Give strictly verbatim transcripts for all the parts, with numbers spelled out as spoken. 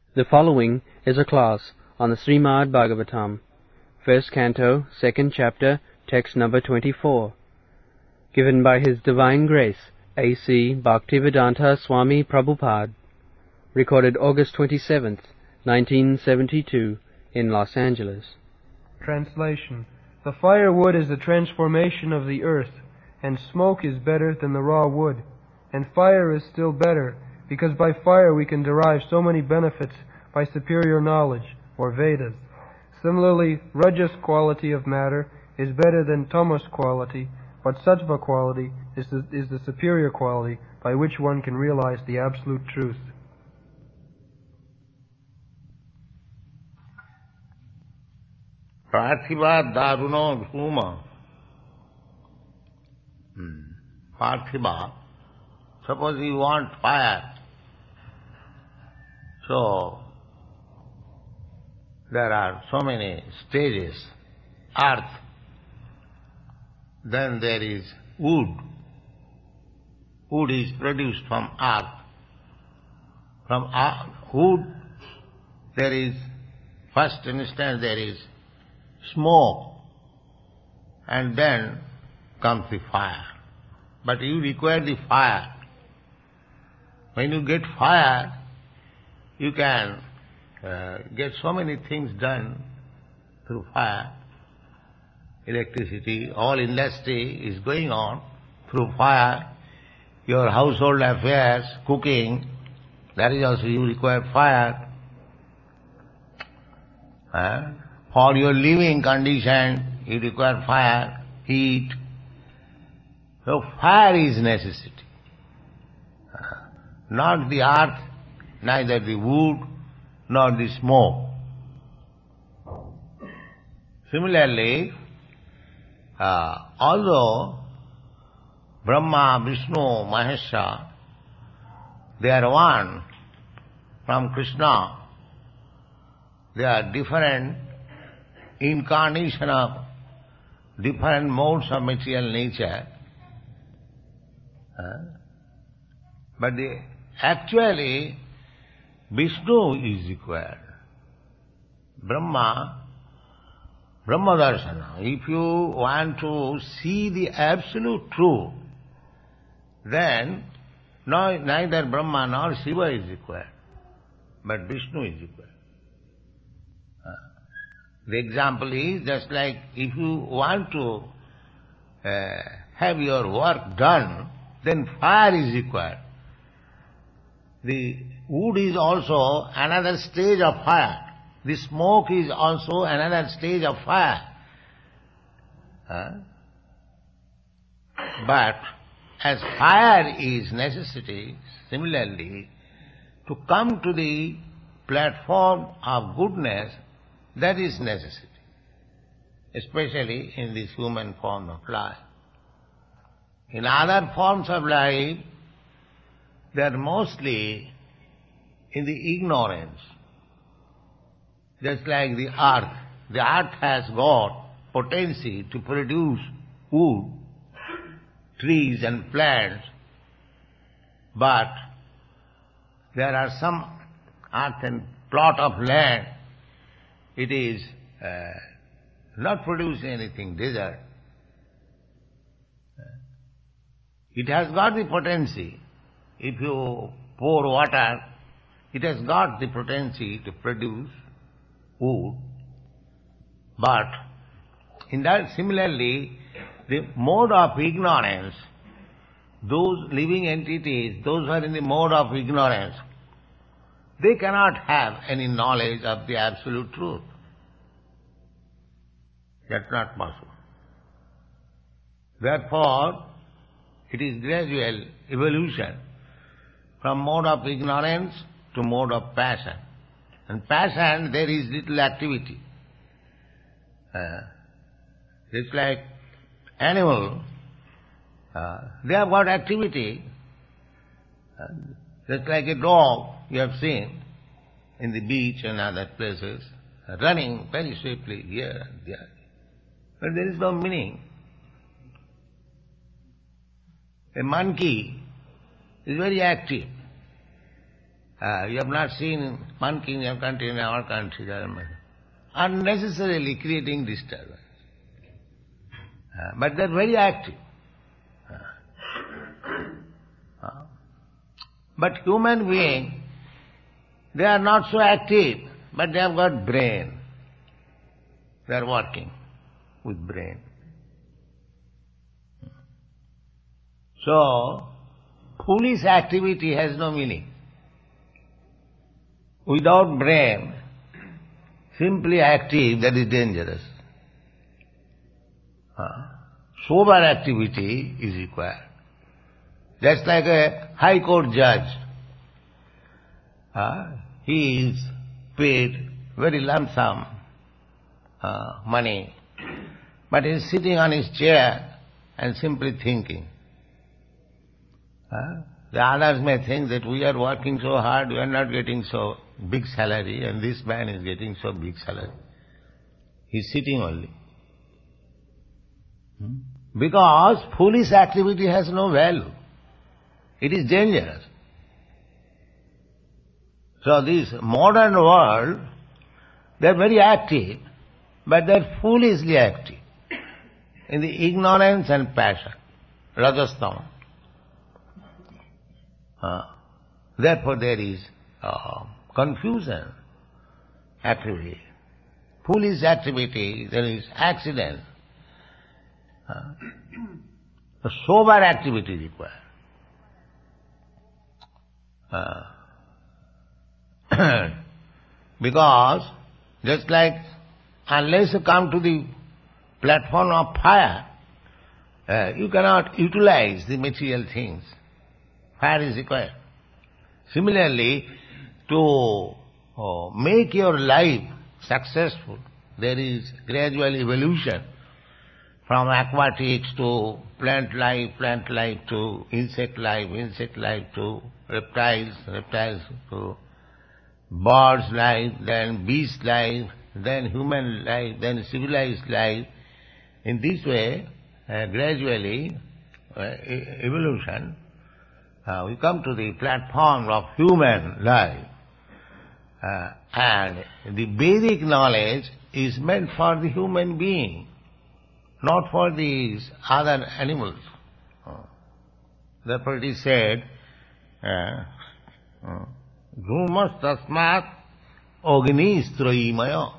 The following is a class on the Srimad Bhagavatam, first canto, second chapter, text number twenty-four, given by His Divine Grace, A C Bhaktivedanta Swami Prabhupada, recorded August twenty-seventh, nineteen seventy-two, in Los Angeles. Translation. The firewood is the transformation of the earth, and smoke is better than the raw wood, and fire is still better, because by fire we can derive so many benefits by superior knowledge, or Vedas. Similarly, Rajas quality of matter is better than Tamas quality, but Sattva quality is the, is the superior quality by which one can realize the absolute truth. Parthiva daruno dhuma. Hmm. Parthiva. Suppose you want fire. So, there are so many stages. Earth. Then there is wood. Wood is produced from earth. From earth, wood, there is, first instance there is smoke, and then comes the fire. But you require the fire. When you get fire, you can uh, get so many things done through fire. Electricity, all industry is going on through fire. Your household affairs, cooking, that is also you require fire. Uh, for your living condition, you require fire, heat. So fire is necessity. Uh, not the earth, neither the wood, nor the smoke. Similarly, uh, although Brahma, Vishnu, Mahesha, they are one from Krishna, they are different incarnation of different modes of material nature. Uh, but the, actually, Vishnu is required. Brahma, Brahma Darshana. If you want to see the absolute truth, then no, neither Brahma nor Shiva is required, but Vishnu is required. Uh, the example is just like if you want to uh, have your work done, then fire is required. The wood is also another stage of fire. The smoke is also another stage of fire. Uh, but as fire is necessity, similarly, to come to the platform of goodness, that is necessity, especially in this human form of life. In other forms of life, they are mostly in the ignorance. Just like the earth. The earth has got potency to produce wood, trees and plants, but there are some earth and plot of land, it is uh, not producing anything, desert. It has got the potency. If you pour water, it has got the potency to produce wood. But in that, similarly, the mode of ignorance, those living entities, those who are in the mode of ignorance, they cannot have any knowledge of the absolute truth. That's not possible. Therefore, it is gradual evolution from mode of ignorance to mode of passion. And passion, there is little activity. Uh, it's like animal, uh, they have got activity. Uh, just like a dog you have seen in the beach and other places, uh, running very swiftly here and there. But there is no meaning. A monkey is very active. Uh, you have not seen monkey in your country, in our country, unnecessarily creating disturbance. Uh, but they are very active. Uh, uh, but human beings, they are not so active, but they have got brain. They are working with brain. So, foolish activity has no meaning. Without brain, simply active, that is dangerous. Uh, sober activity is required. Just like a high court judge. Uh, he is paid very lump sum uh, money, but he is sitting on his chair and simply thinking. Uh, the others may think that we are working so hard, we are not getting so big salary, and this man is getting so big salary. He is sitting only. Hmm? Because foolish activity has no value. It is dangerous. So this modern world, they are very active, but they are foolishly active in the ignorance and passion, rajastama. Uh, therefore there is uh, confusion, activity, foolish activity, there is accident. Uh, a sober activity required. Uh, because just like unless you come to the platform of fire, uh, you cannot utilize the material things. Fire is required. Similarly, to uh, make your life successful, there is gradual evolution from aquatics to plant life, plant life to insect life, insect life to reptiles, reptiles to birds life, then beast life, then human life, then civilized life. In this way, uh, gradually, uh, e- evolution, uh, we come to the platform of human life. Uh, and the Vedic knowledge is meant for the human being, not for these other animals. Uh, therefore it is said, uh, uh, Dhumas tasmat agnistroimaya.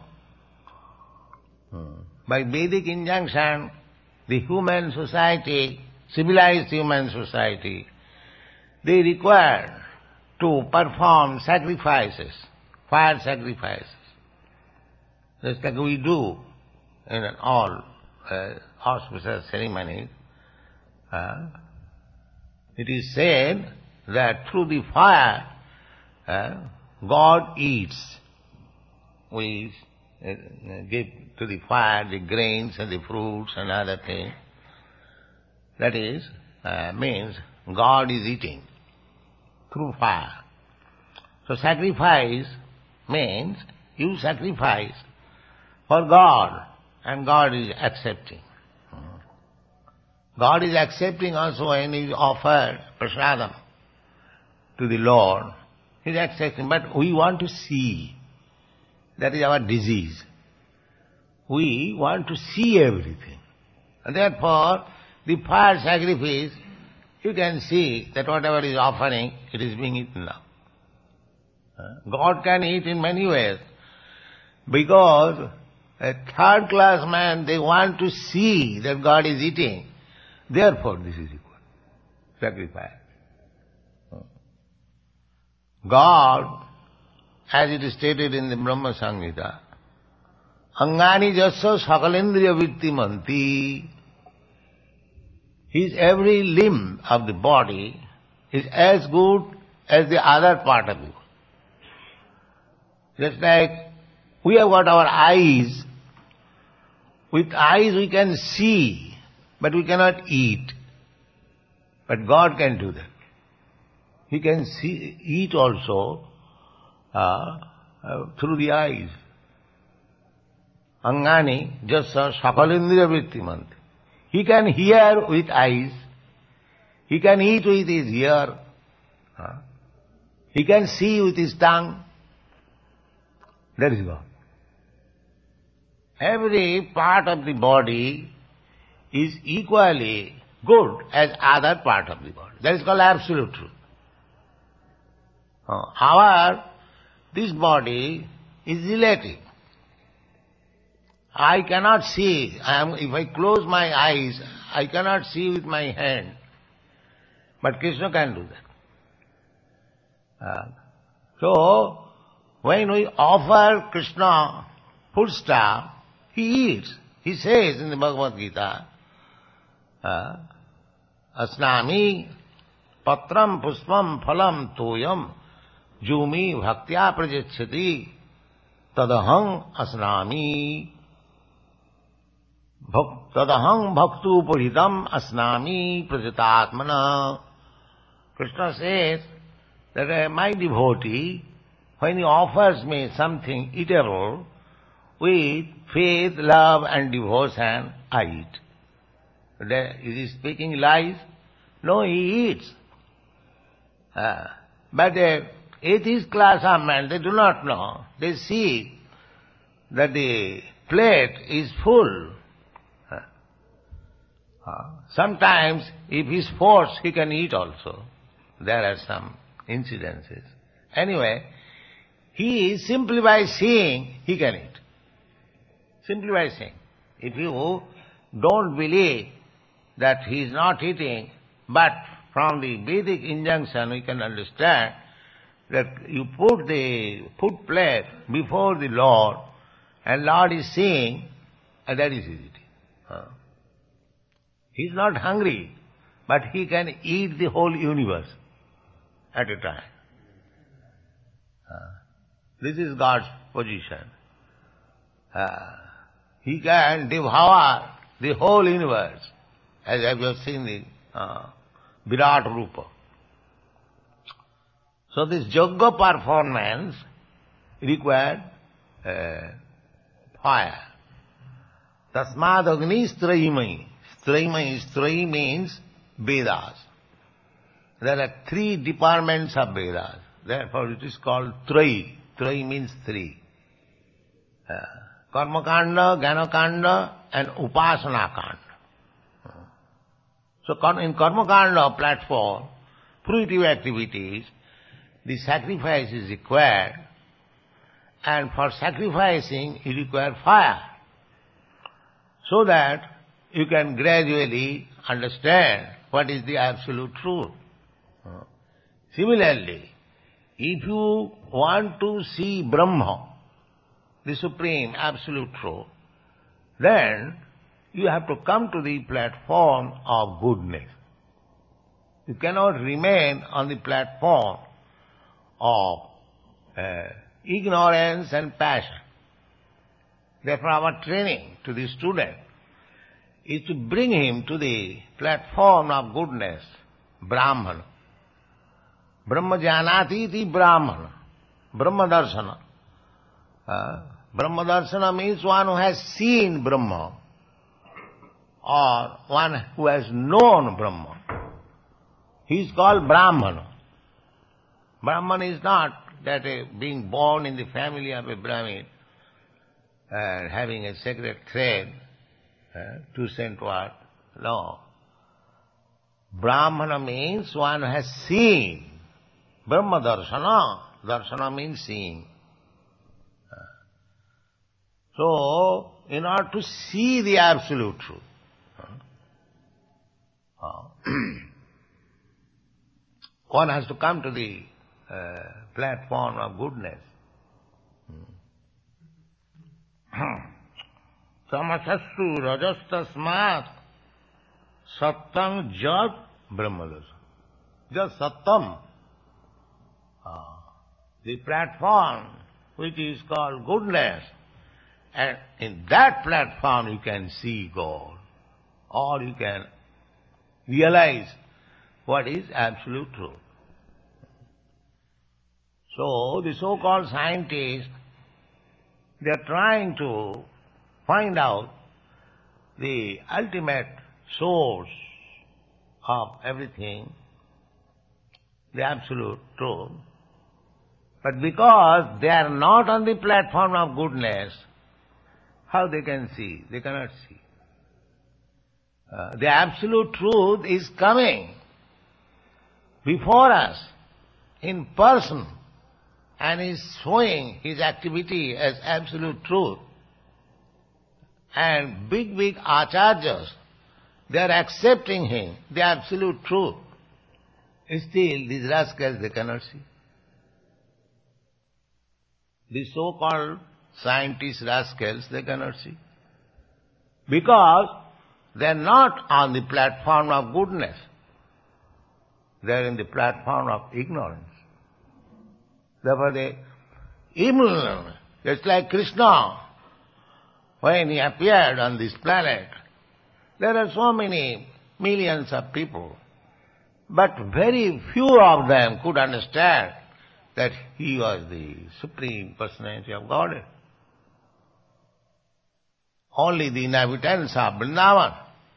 By Vedic injunction, the human society, civilized human society, they require to perform sacrifices, fire sacrifices. Just like we do in all uh, auspicious ceremonies. Uh, it is said that through the fire, Uh, God eats. We uh, give to the fire the grains and the fruits and other things. That is, uh, means God is eating through fire. So sacrifice means you sacrifice for God and God is accepting. God is accepting also when you offer prasadam to the Lord. He is accepting, but we want to see. That is our disease. We want to see everything. And therefore, the fire sacrifice, you can see that whatever is offering, it is being eaten now. God can eat in many ways. Because a third class man, they want to see that God is eating. Therefore this is required. Sacrifice. God, as it is stated in the Brahma Samhita, Angani jasya sakalendriya vitti manti, his every limb of the body is as good as the other part of you. Just like we have got our eyes, with eyes we can see, but we cannot eat. But God can do that. He can see, eat also uh, uh, through the eyes. Angani jasya sakalendriya vitti manti. He can hear with eyes. He can eat with his ear. Uh, He can see with his tongue. That is God. Every part of the body is equally good as other part of the body. That is called absolute truth. Uh, However, this body is relative. I cannot see. I am, if I close my eyes, I cannot see with my hand. But Krishna can do that. Uh, so, when we offer Krishna foodstuff, he eats. He says in the Bhagavad Gita, uh, Asnami patram puspam phalam toyam jumi bhaktya prajachati tadaham asnami tadaham bhaktu puritam asnami prajatatmana. Krishna says that uh, my devotee, when he offers me something eatable, with faith, love and devotion, I eat. Is he speaking lies? No, he eats. Uh, but the atheist class of men, they do not know. They see that the plate is full. Uh, uh, sometimes, if he is forced, he can eat also. There are some incidences. Anyway, he simply by seeing, he can eat. Simply by saying. If you don't believe that he is not eating, but from the Vedic injunction we can understand that you put the food plate before the Lord and Lord is seeing, and that is his eating. Uh, he is not hungry, but he can eat the whole universe at a time. Uh, this is God's position. Uh, He can devour the whole universe, as we have seen the uh, Virat Rupa. So this yoga performance required uh, fire. Tasmad agni straimai. Straimai, strai means Vedas. There are three departments of Vedas. Therefore it is called Trai. Trai means three. Uh, Karma Kanda, Jnana Kanda and Upasana Kanda. So in Karma Kanda platform, fruitive activities, the sacrifice is required, and for sacrificing you require fire, so that you can gradually understand what is the absolute truth. Similarly, if you want to see Brahma, the supreme absolute truth, then you have to come to the platform of goodness. You cannot remain on the platform of uh, ignorance and passion. Therefore our training to the student is to bring him to the platform of goodness, Brahmana. Brahma janati iti Brahmana, Brahma darshana. Uh, Brahma darshana means one who has seen Brahma, or one who has known Brahma. He is called Brahmana. Brahman is not that a, being born in the family of a Brahmin and having a sacred thread uh, to send what? No. Brahmana means one who has seen. Brahma darshana. Darshana means seeing. So, in order to see the absolute truth, uh, one has to come to the uh, platform of goodness. Samasassu rajastasmat sattam jat brahmadas. Just sattam. Uh, the platform which is called goodness. And in that platform you can see God, or you can realize what is absolute truth. So the so-called scientists, they are trying to find out the ultimate source of everything, the absolute truth. But because they are not on the platform of goodness, how they can see? They cannot see. Uh, the absolute truth is coming before us in person and is showing his activity as absolute truth. And big, big acharyas, they are accepting him, the absolute truth. Still, these rascals, they cannot see. The so-called scientist rascals, they cannot see. Because they are not on the platform of goodness. They are in the platform of ignorance. Therefore they evil, just like Krishna, when he appeared on this planet, there are so many millions of people, but very few of them could understand that he was the Supreme Personality of Godhead. Only the inhabitants of Vrindavan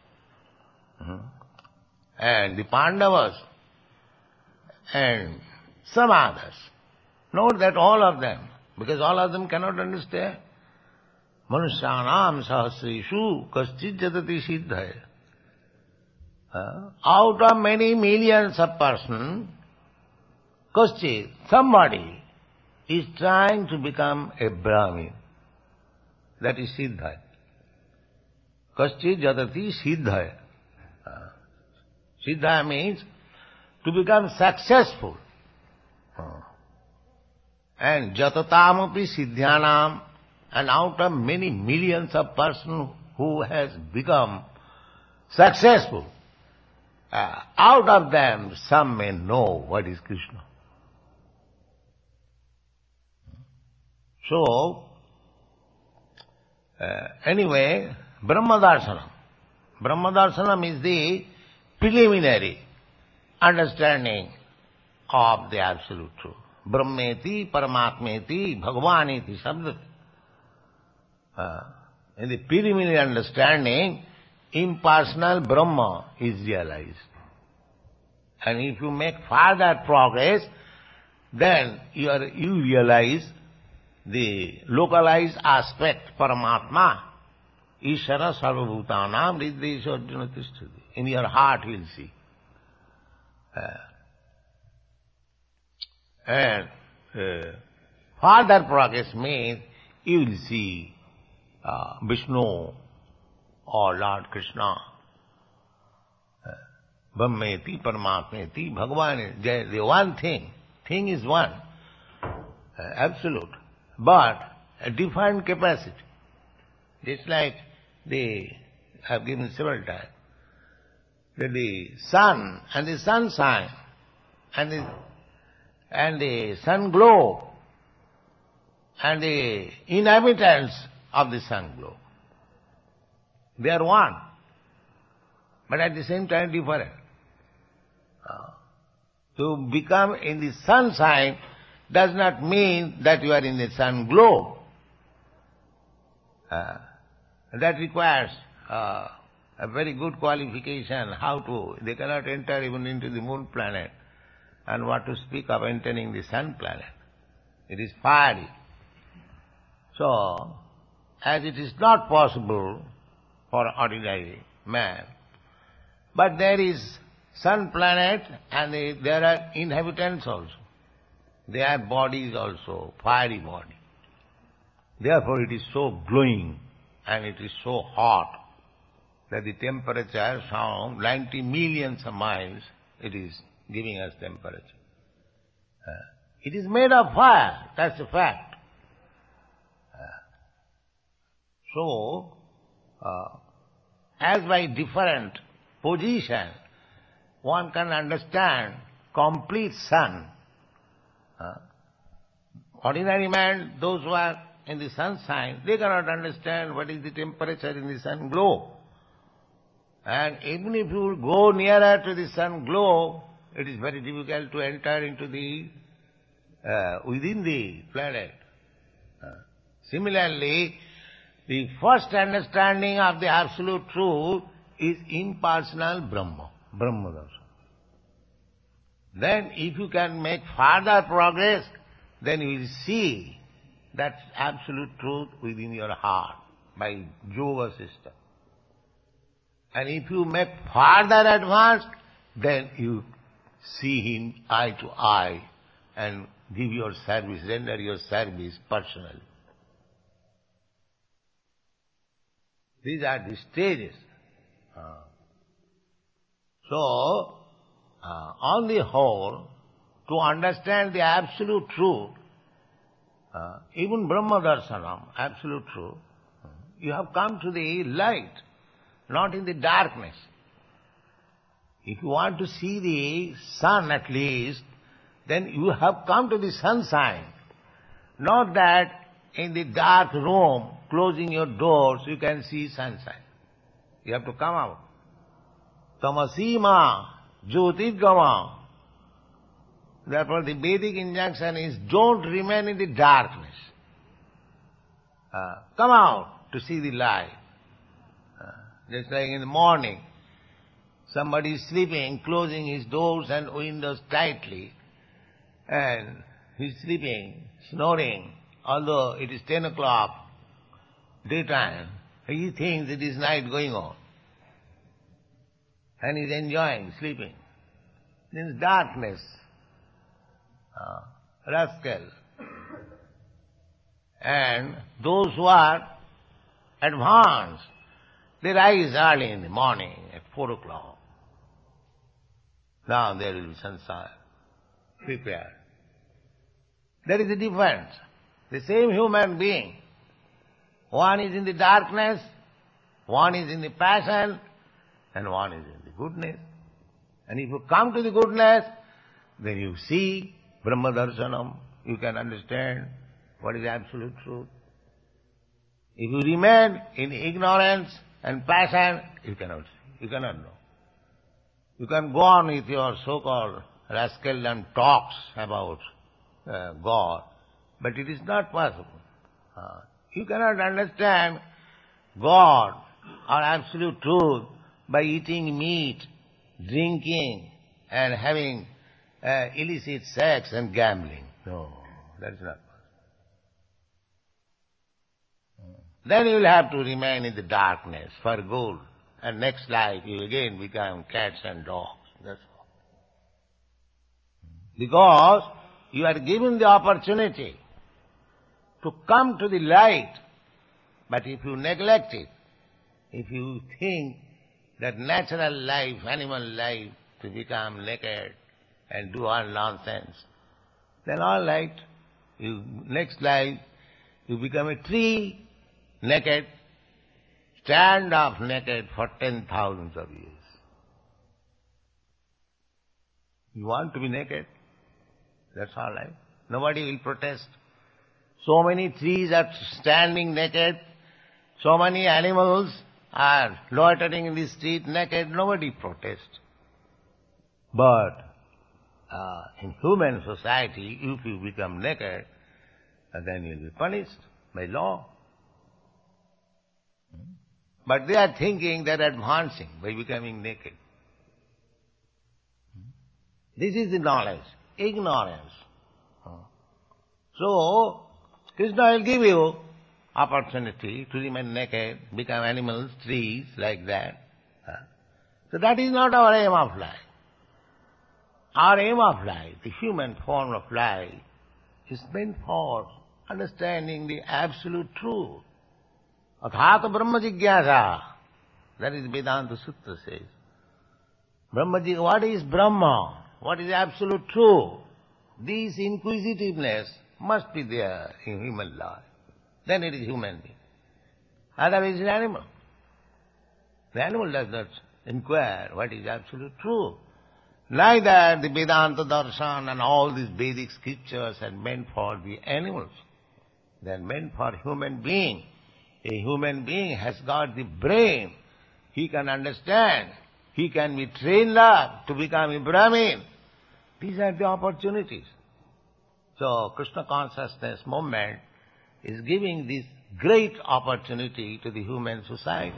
and the Pandavas and some others. Note that all of them, because all of them cannot understand. Manusyanam sahasrishu kaschid jatati siddhaya. Uh, out of many millions of persons, kaschid, somebody is trying to become a Brahmin. That is siddhaya. Kaschid jatati siddhaya. Uh, siddhaya means to become successful. Uh, and jatatamapi siddhyanam, and out of many millions of persons who has become successful, uh, out of them some may know what is Krishna. So, uh, anyway, Brahmadarshanam. Brahmadarshanam is the preliminary understanding of the Absolute Truth. Brahmeti, Paramatmeti, Bhagavaniti, Sabdati. Uh, in the preliminary understanding, impersonal Brahma is realized. And if you make further progress, then you, are, you realize the localized aspect, Paramatma, Ishara Sarvabhutanam, Riddhesha Arjuna Tishtati. In your heart you will see. Uh, and uh, further progress means you will see Uh, Vishnu or Lord Krishna. Uh, Brahmeti, Paramatmeti, Bhagavan, the, the one thing. Thing is one, uh, absolute, but a different capacity. Just like the, I have given several times, that the sun and the sunshine and the, and the sun glow and the inhabitants of the sun glow. They are one, but at the same time different. Uh, to become in the sunshine does not mean that you are in the sun glow. Uh, that requires uh, a very good qualification. How to, they cannot enter even into the moon planet, and what to speak of entering the sun planet. It is fiery. So, as it is not possible for ordinary man, but there is sun planet and they, there are inhabitants also. They have bodies also, fiery body. Therefore it is so glowing and it is so hot that the temperature from ninety millions of miles it is giving us temperature. Uh, it is made of fire, that's a fact. So, uh, as by different position, one can understand complete sun. Uh, ordinary man, those who are in the sunshine, they cannot understand what is the temperature in the sun glow. And even if you go nearer to the sun glow, it is very difficult to enter into the, uh, within the planet. Uh, similarly, the first understanding of the Absolute Truth is impersonal Brahma, Brahmadarshan. Then if you can make further progress, then you will see that absolute truth within your heart by yoga system. And if you make further advance, then you see him eye to eye and give your service, render your service personally. These are the stages. Uh, so, uh, on the whole, to understand the absolute truth, uh, even Brahma Darshanam, absolute truth, you have come to the light, not in the darkness. If you want to see the sun at least, then you have come to the sunshine. Not that in the dark room, closing your doors, you can see sunshine. You have to come out. Tamasima jyotirgama. Therefore the Vedic injunction is don't remain in the darkness. Uh, come out to see the light. Uh, just like in the morning, somebody is sleeping, closing his doors and windows tightly, and he's sleeping, snoring, although it is ten o'clock, daytime, he thinks it is night going on. And he's enjoying sleeping. Then darkness, uh, rascal. And those who are advanced, they rise early in the morning at four o'clock. Now there will be sunshine. Prepare. There is a difference. The same human being. One is in the darkness, one is in the passion, and one is in the goodness. And if you come to the goodness, then you see Brahma Darshanam, you can understand what is absolute truth. If you remain in ignorance and passion, you cannot see, you cannot know. You can go on with your so-called rascaldom talks about uh, God, but it is not possible. Uh, you cannot understand God or absolute truth by eating meat, drinking, and having uh, illicit sex and gambling. No, that is not possible. Then you will have to remain in the darkness for good. And next life you again become cats and dogs. That's all. Because you are given the opportunity to come to the light, but if you neglect it, if you think that natural life, animal life, to become naked and do all nonsense, then all right, you, next life you become a tree, naked, stand up naked for ten thousands of years. You want to be naked? That's all right. Nobody will protest. So many trees are standing naked. So many animals are loitering in the street naked. Nobody protests. But uh, in human society, if you become naked, then you will be punished by law. But they are thinking they are advancing by becoming naked. This is the knowledge, ignorance. So, Krishna will give you opportunity to remain naked, become animals, trees, like that. So that is not our aim of life. Our aim of life, the human form of life, is meant for understanding the absolute truth. Athata Brahma Jigyasa. That is Vedanta Sutra says. Brahma Jigyasa, what is Brahma? What is absolute truth? This inquisitiveness must be there in human life. Then it is human being. Otherwise it is animal. The animal does not inquire what is absolute truth. Neither the Vedanta Darshan and all these Vedic scriptures are meant for the animals. They are meant for human being. A human being has got the brain. He can understand. He can be trained up to become a Brahmin. These are the opportunities. So Krishna consciousness movement is giving this great opportunity to the human society.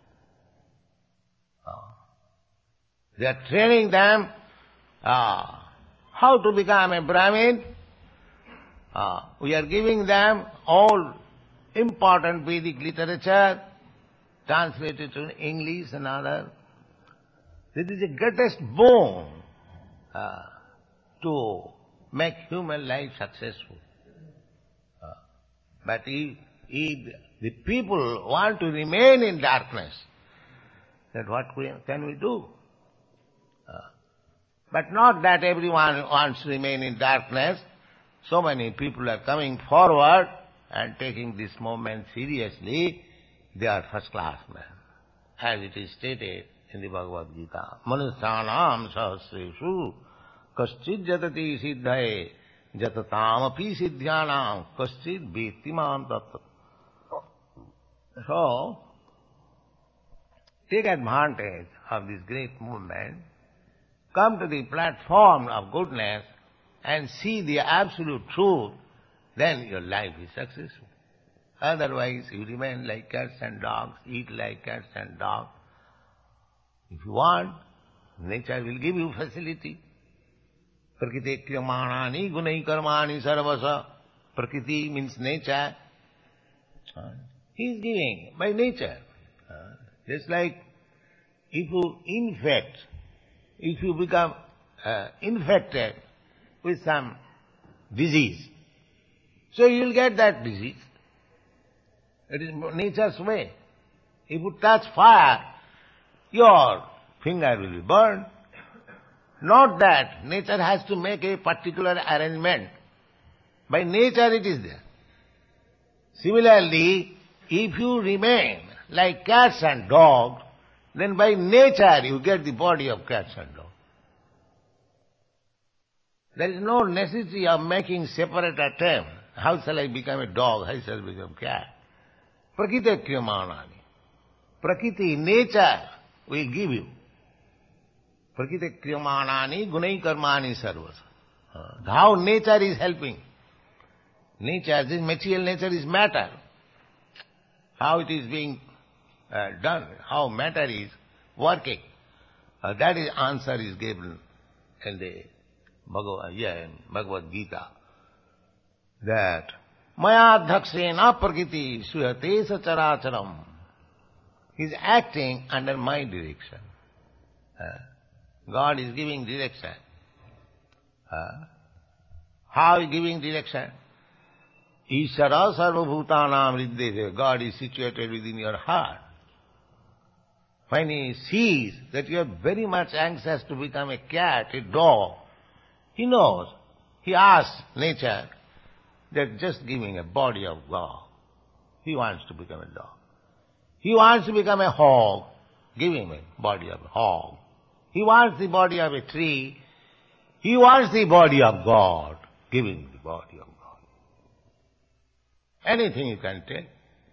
They are training them uh, how to become a Brahmin, Uh, we are giving them all important Vedic literature, translated to English and other. This is the greatest boon uh, to make human life successful. Uh, but if, if the people want to remain in darkness, then what we, can we do? Uh, but not that everyone wants to remain in darkness. So many people are coming forward and taking this movement seriously. They are first class men. As it is stated in the Bhagavad Gita, Manusyanam sahasreshu kaschid jatati siddhaye jatatam api siddhyanam kaschid bhettimam tattva. So, take advantage of this great movement, come to the platform of goodness and see the absolute truth, then your life is successful. Otherwise, you remain like cats and dogs, eat like cats and dogs. If you want, nature will give you facility. Prakriti kriyamanani gunai karmani sarvasa. Prakriti means nature. He is giving by nature. Just like if you infect, if you become uh, infected with some disease, so you will get that disease. It is nature's way. If you touch fire, your finger will be burned. Not that nature has to make a particular arrangement. By nature it is there. Similarly, if you remain like cats and dogs, then by nature you get the body of cats and dogs. There is no necessity of making separate attempt. How shall I become a dog? How shall I become a cat? Prakriti kriyamanani. Prakriti, nature, will give you. Prakriti kriyamanani gunai karmani sarvasa. How nature is helping. Nature, this material nature is matter. How it is being uh, done, how matter is working. Uh, that is answer is given in the Bhagavad, yeah, in Bhagavad Gita. That Maya dhakshena prakriti suyate sacharacharam. He is acting under my direction. Uh, God is giving direction. Uh, how is giving direction? Ishara sarvabhutanam riddhese. God is situated within your heart. When He sees that you are very much anxious to become a cat, a dog, He knows. He asks nature that just giving a body of God. He wants to become a dog. He wants to become a hog. Give him a body of a hog. He wants the body of a tree. He wants the body of God. Give him the body of God. Anything you can take.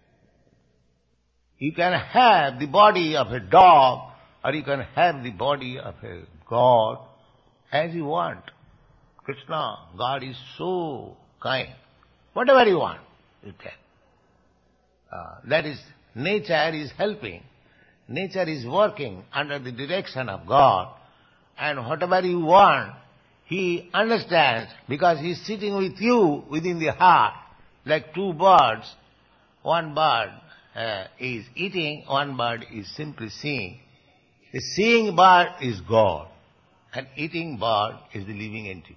You can have the body of a dog, or you can have the body of a God as you want. Krishna, God is so kind. Whatever you want, you take. Uh, that is, nature is helping. Nature is working under the direction of God. And whatever you want, He understands because He is sitting with you within the heart. Like two birds, one bird uh, is eating, one bird is simply seeing. The seeing bird is God, and eating bird is the living entity.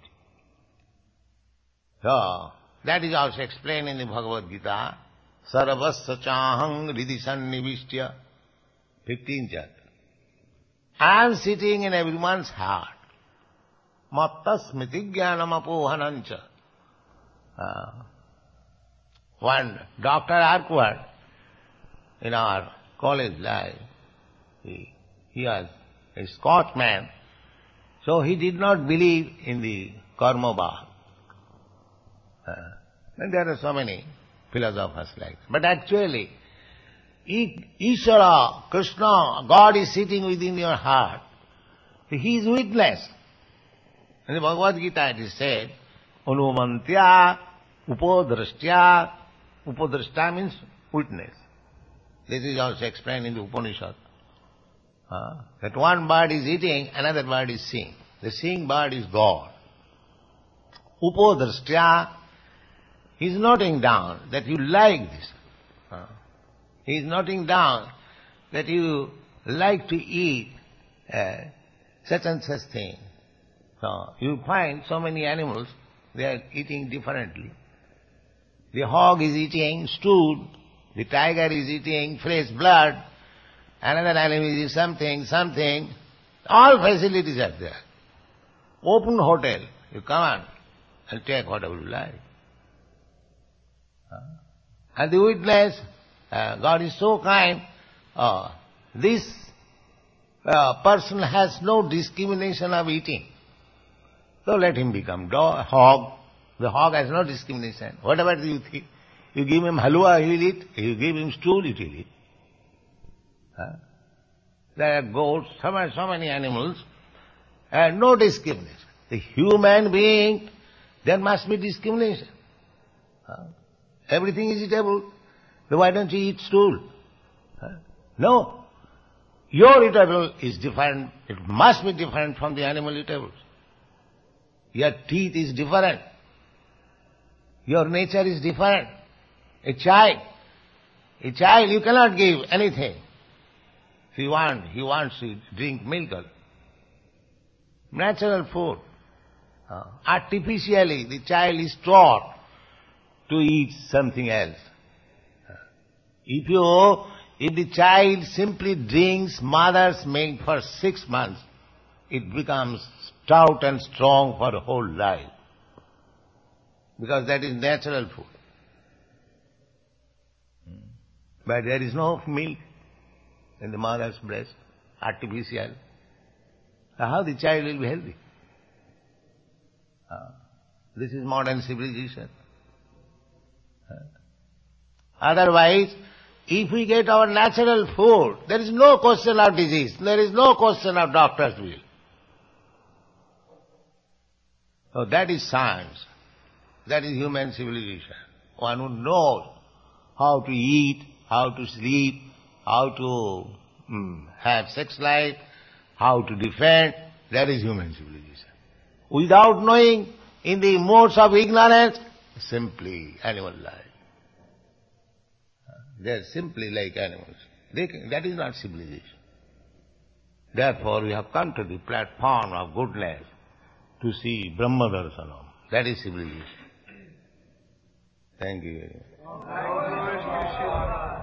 So, that is also explained in the Bhagavad Gita. Sarvasya chahang ridhisan nivishya, fifteenth chapter. I am sitting in everyone's heart. Matta smriti jnanam apohanancha. Uh, One Doctor Arkward, in our college life, he, he was a Scotsman, so he did not believe in the karma bhag. Uh, and there are so many philosophers like that. But actually, Ishvara, Krishna, God is sitting within your heart. He is witness. In the Bhagavad Gita it is said, Anumantya upodrashtya. Upodrashta means witness. This is also explained in the Upanishad. Uh, that one bird is eating, another bird is seeing. The seeing bird is God. Upodrashtya, He is noting down that you like this. Uh, he is noting down that you like to eat uh, such and such thing. So you find so many animals, they are eating differently. The hog is eating stool, the tiger is eating fresh blood, another animal is something, something. All facilities are there. Open hotel, you come on and take whatever you like. Uh, and the witness, uh, God is so kind, uh, this uh, person has no discrimination of eating. So let him become dog, hog. The hog has no discrimination. Whatever you think, you give him halwa, he will eat. You give him stool, he will eat. Huh? There are goats, so many, so many animals, and no discrimination. The human being, there must be discrimination. Huh? Everything is eatable. Then why don't you eat stool? Huh? No. Your eatable is different. It must be different from the animal eatables. Your teeth is different. Your nature is different. A child, a child you cannot give anything. If he wants, he wants to drink milk. Natural food. Uh, artificially, the child is taught to eat something else. Uh, if you, if the child simply drinks mother's milk for six months, it becomes stout and strong for the whole life. Because that is natural food. But there is no milk in the mother's breast, artificial. How the child will be healthy? Uh, this is modern civilization. Uh, otherwise, if we get our natural food, there is no question of disease, there is no question of doctor's bill. So that is science. That is human civilization. One who knows how to eat, how to sleep, how to mm, have sex life, how to defend, that is human civilization. Without knowing, in the modes of ignorance, simply animal life. They are simply like animals. They can, that is not civilization. Therefore, we have come to the platform of goodness to see Brahma Darshanam. That is civilization. Thank you very much.